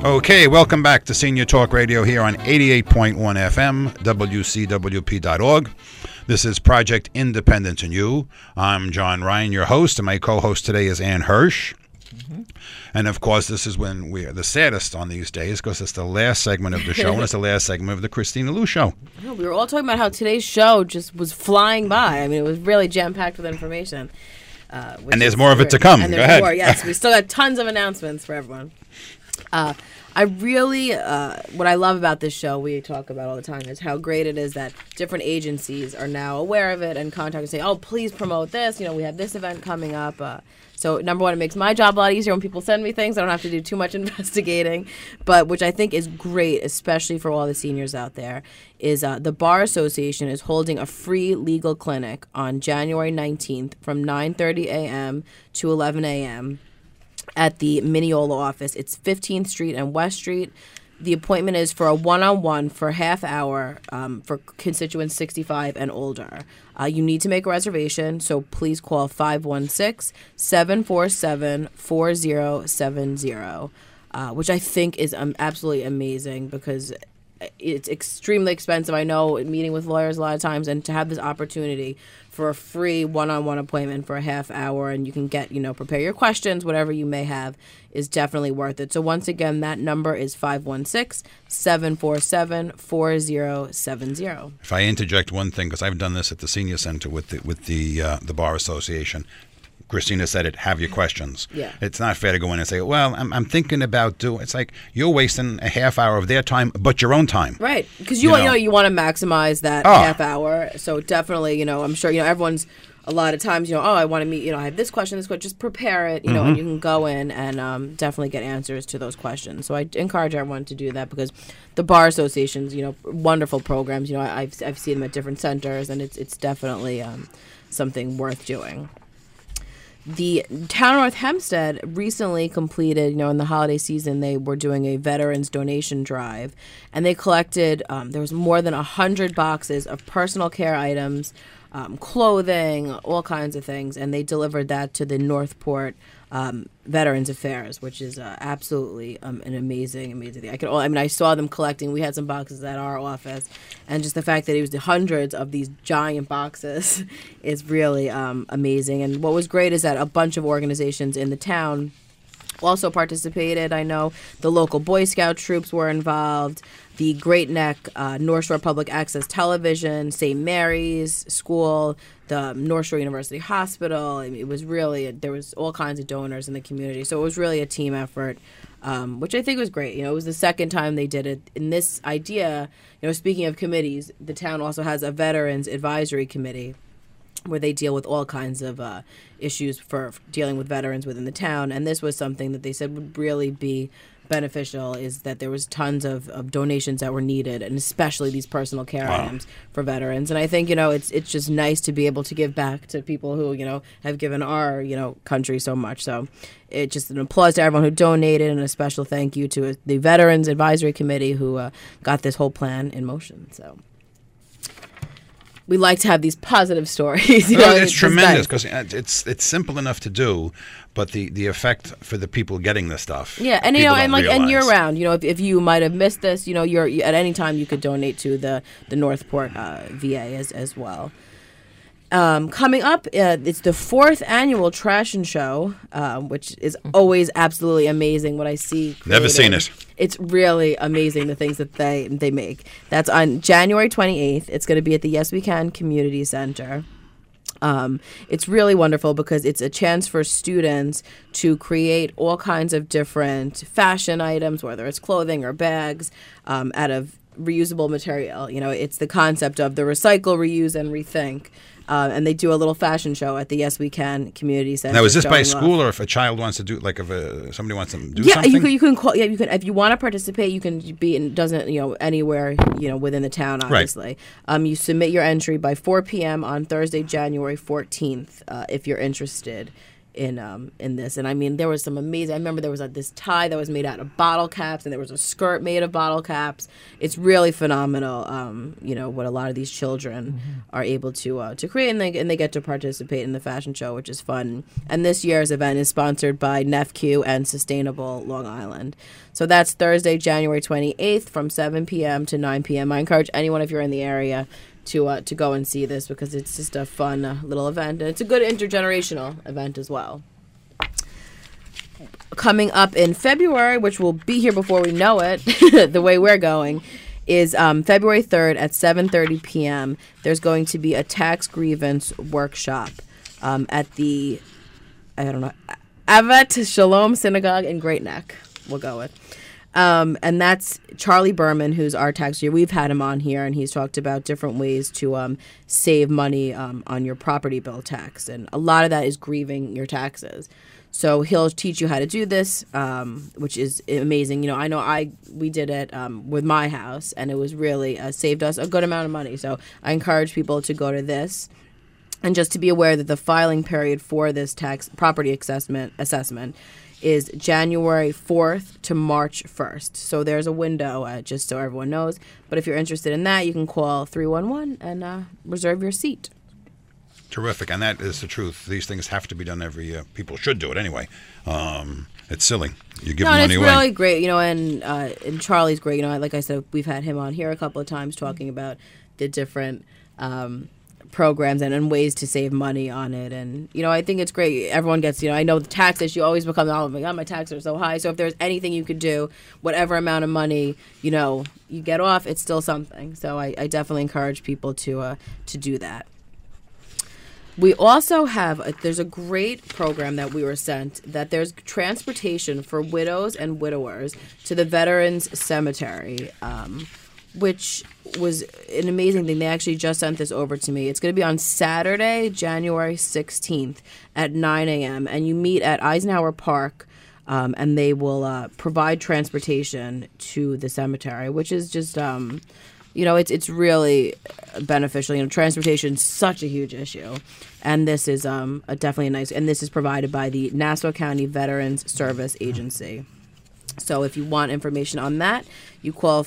Okay, welcome back to Senior Talk Radio here on 88.1 FM, WCWP.org. This is Project Independence and You. I'm John Ryan, your host, and my co-host today is Ann Hirsch. Mm-hmm. And of course, this is when we're the saddest on these days because it's the last segment of the show and it's the last segment of the Christina Lou Show. Yeah, we were all talking about how today's show just was flying by. I mean, it was really jam-packed with information. And there's more of it to come. And Go ahead. More, yes. We still got tons of announcements for everyone. I really, what I love about this show, we talk about all the time, is how great it is that different agencies are now aware of it and contact and say, oh, please promote this. You know, we have this event coming up. So, number one, it makes my job a lot easier when people send me things. I don't have to do too much investigating. But which I think is great, especially for all the seniors out there, is the Bar Association is holding a free legal clinic on January 19th from 9:30 a.m. to 11 a.m. at the Mineola office. It's 15th Street and West Street. The appointment is for a one-on-one for a half hour for constituents 65 and older. You need to make a reservation, so please call 516-747-4070, which I think is absolutely amazing because it's extremely expensive. I know, meeting with lawyers a lot of times, and to have this opportunity for a free one-on-one appointment for a half hour, and you can get, prepare your questions, whatever you may have, is definitely worth it. So once again, that number is 516-747-4070. If I interject one thing, because I've done this at the Senior Center with the Bar Association. Christina said it, have your questions. Yeah. It's not fair to go in and say, well, I'm thinking about doing. It's like you're wasting a half hour of their time, but your own time. Right. Because you want to maximize that half hour. So definitely, I'm sure, everyone's a lot of times, I want to meet, I have this question, just prepare it, and you can go in and definitely get answers to those questions. So I encourage everyone to do that because the Bar Association's, wonderful programs. I've seen them at different centers, and it's definitely something worth doing. The town of North Hempstead recently completed, in the holiday season, they were doing a veterans donation drive, and they collected, there was more than 100 boxes of personal care items, clothing, all kinds of things, and they delivered that to the Northport Veterans Affairs, which is absolutely an amazing thing. I saw them collecting. We had some boxes at our office, and just the fact that it was the hundreds of these giant boxes is really amazing. And what was great is that a bunch of organizations in the town also participated. I know the local Boy Scout troops were involved, the Great Neck North Shore Public Access Television, St. Mary's School, the North Shore University Hospital. It was really, there was all kinds of donors in the community. So it was really a team effort, which I think was great. It was the second time they did it. In this idea, speaking of committees, the town also has a Veterans Advisory Committee where they deal with all kinds of issues for dealing with veterans within the town. And this was something that they said would really be beneficial, is that there was tons of donations that were needed, and especially these personal care items for veterans. And I think, it's just nice to be able to give back to people who, have given our, country so much. So it's just an applause to everyone who donated, and a special thank you to the Veterans Advisory Committee who got this whole plan in motion. So we like to have these positive stories. It's tremendous because it's simple enough to do, but the effect for the people getting the stuff. Yeah, and and year round, if you might have missed this, you're at any time you could donate to the Northport VA as well. Coming up, it's the 4th annual Trash and Show, which is always absolutely amazing what I see created. Never seen it. It's really amazing the things that they make. That's on January 28th. It's going to be at the Yes We Can Community Center. It's really wonderful because it's a chance for students to create all kinds of different fashion items, whether it's clothing or bags, out of reusable material. It's the concept of the recycle, reuse, and rethink. And they do a little fashion show at the Yes We Can Community Center. Now, is this by school, or if a child wants to do, if somebody wants to do something? Yeah, you can call. Yeah, you can. If you want to participate, you can be in. Doesn't anywhere within the town, obviously. Right. You submit your entry by 4 p.m. on Thursday, January 14th, if you're interested in this. And I mean, there was some amazing. I remember there was this tie that was made out of bottle caps, and there was a skirt made of bottle caps. It's really phenomenal. What a lot of these children are able to create, and they get to participate in the fashion show, which is fun. And this year's event is sponsored by NEFCU and Sustainable Long Island. So that's Thursday, January 28th from 7 p.m. to 9 p.m. I encourage anyone, if you're in the area, to go and see this, because it's just a fun little event, and it's a good intergenerational event as well. Coming up in February, which will be here before we know it, the way we're going, is February 3rd at 7:30 p.m. There's going to be a tax grievance workshop at the, Avat Shalom Synagogue in Great Neck. We'll go with. And that's Charlie Berman, who's our tax year. We've had him on here, and he's talked about different ways to save money on your property bill tax. And a lot of that is grieving your taxes. So he'll teach you how to do this, which is amazing. I know we did it with my house, and it was really saved us a good amount of money. So I encourage people to go to this. And just to be aware that the filing period for this tax property assessment is January 4th to March 1st. So there's a window, just so everyone knows. But if you're interested in that, you can call 311 and reserve your seat. Terrific. And that is the truth. These things have to be done every year. People should do it anyway. It's silly. You give money away. It's really great, and Charlie's great. Like I said, we've had him on here a couple of times talking about the different programs and ways to save money on it. And I think it's great. Everyone gets, I know the tax issue always becomes, oh my God, my taxes are so high. So if there's anything you could do, whatever amount of money you get off, it's still something. So I definitely encourage people to do that. We also there's a great program that we were sent, that there's transportation for widows and widowers to the Veterans Cemetery, which was an amazing thing. They actually just sent this over to me. It's going to be on Saturday, January 16th at 9 a.m. And you meet at Eisenhower Park, and they will provide transportation to the cemetery, which is just, it's really beneficial. Transportation is such a huge issue. And this is definitely a nice, and this is provided by the Nassau County Veterans Service Agency. So if you want information on that, you call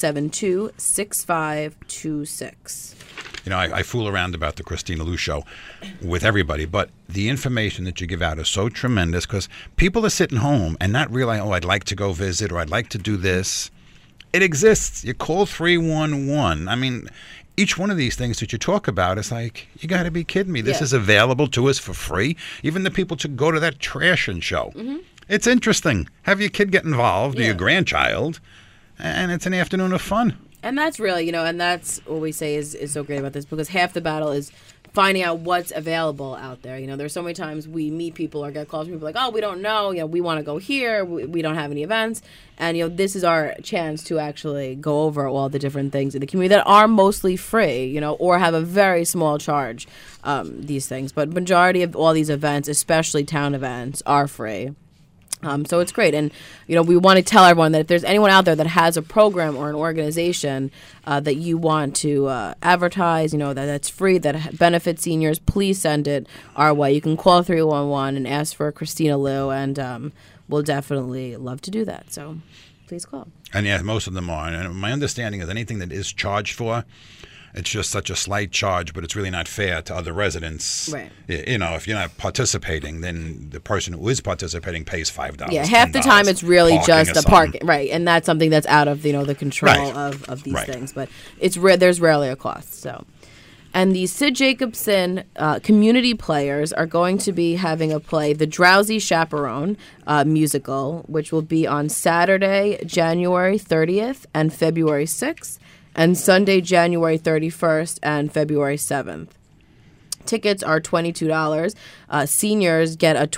572-6526. I fool around about the Christina Lou show with everybody, but the information that you give out is so tremendous, because people are sitting home and not realizing, I'd like to go visit, or I'd like to do this. It exists. You call 311. I mean, each one of these things that you talk about is like, you got to be kidding me. This is available to us for free. Even the people to go to that trashing show. Mm-hmm. It's interesting. Have your kid get involved, or your grandchild, and it's an afternoon of fun. And that's really, and that's what we say is so great about this, because half the battle is finding out what's available out there. There's so many times we meet people or get calls from people like, oh, we don't know, we want to go here, we don't have any events. And, this is our chance to actually go over all the different things in the community that are mostly free, or have a very small charge, these things. But majority of all these events, especially town events, are free. So it's great. And, we want to tell everyone that if there's anyone out there that has a program or an organization that you want to advertise, that's free, that benefits seniors, please send it our way. You can call 311 and ask for Christina Lou, and we'll definitely love to do that. So please call. And most of them are. And my understanding is anything that is charged for, it's just such a slight charge, but it's really not fair to other residents. Right. If you're not participating, then the person who is participating pays $5. Yeah, half the time it's really just the parking. Right, and that's something that's out of the control of these things. But there's rarely a cost. So, and the Sid Jacobson community players are going to be having a play, The Drowsy Chaperone musical, which will be on Saturday, January 30th and February 6th. And Sunday, January 31st and February 7th. Tickets are $22. Seniors get a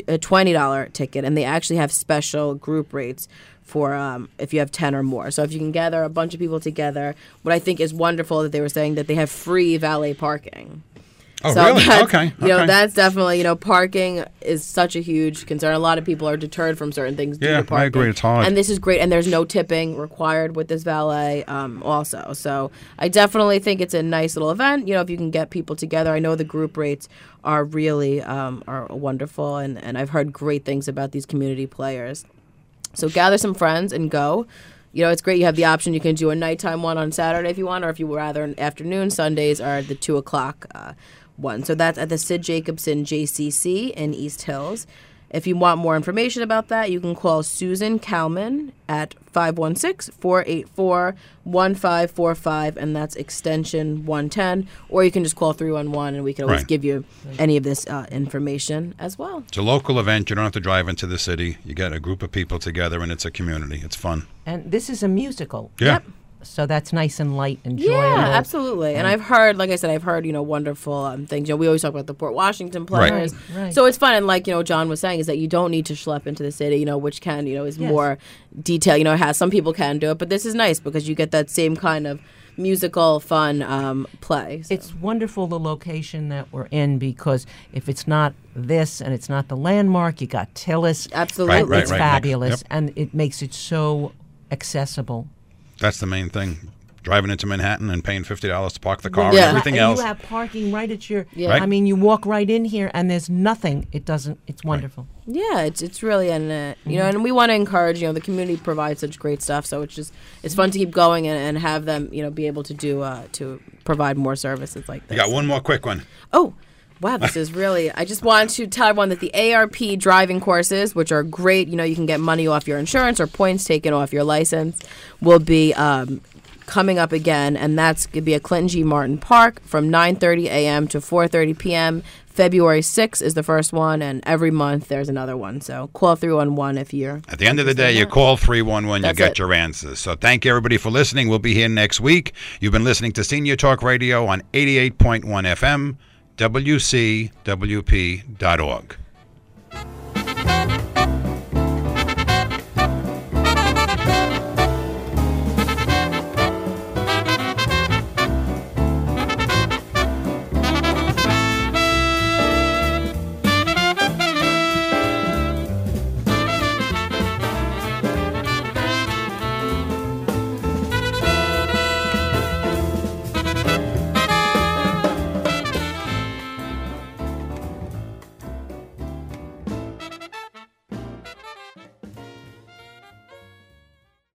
$20 ticket, and they actually have special group rates for if you have 10 or more. So if you can gather a bunch of people together, what I think is wonderful that they were saying that they have free valet parking. Oh, really? Okay. You know, that's definitely, you know, parking is such a huge concern. A lot of people are deterred from certain things due to parking. I agree. It's hard. And this is great. And there's no tipping required with this valet also. So I definitely think it's a nice little event. You know, if you can get people together. I know the group rates are really are wonderful. And I've heard great things about these community players. So gather some friends and go. You know, it's great. You have the option. You can do a nighttime one on Saturday if you want, or if you would rather an afternoon. Sundays are the 2 o'clock one. So that's at the Sid Jacobson JCC in East Hills. If you want more information about that, you can call Susan Kalman at 516-484-1545, and that's extension 110. Or you can just call 311, and we can always give you any of this information as well. It's a local event. You don't have to drive into the city. You get a group of people together, and it's a community. It's fun. And this is a musical. Yeah. Yep. So that's nice and light and enjoyable. Yeah, absolutely. And I've heard, like I said, you know, wonderful things. You know, we always talk about the Port Washington players. Right. So it's fun. And like, you know, John was saying is that you don't need to schlep into the city, you know, which can, you know, is more detail. You know, some people can do it. But this is nice because you get that same kind of musical, fun play. So. It's wonderful the location that we're in because if it's not this and it's not the landmark, you got Tillis. Absolutely. Right, It's fabulous. And it makes it so accessible. That's the main thing. Driving into Manhattan and paying $50 to park the car and everything else. You have parking right at your. Yeah. I mean, you walk right in here and there's nothing. It's wonderful. Yeah, it's really you know, and we want to encourage, you know, the community provides such great stuff, so it's fun to keep going and have them, you know, be able to do to provide more services like this. You got one more quick one. Oh. Wow, this is really... I just want to tell everyone that the ARP driving courses, which are great, you know, you can get money off your insurance or points taken off your license, will be coming up again, and that's going to be at Clinton G. Martin Park from 9:30 a.m. to 4:30 p.m. February 6th is the first one, and every month there's another one. So call 311 if you're... At the end of the day, you call 311, you get your answers. So thank you, everybody, for listening. We'll be here next week. You've been listening to Senior Talk Radio on 88.1 FM. WCWP.org.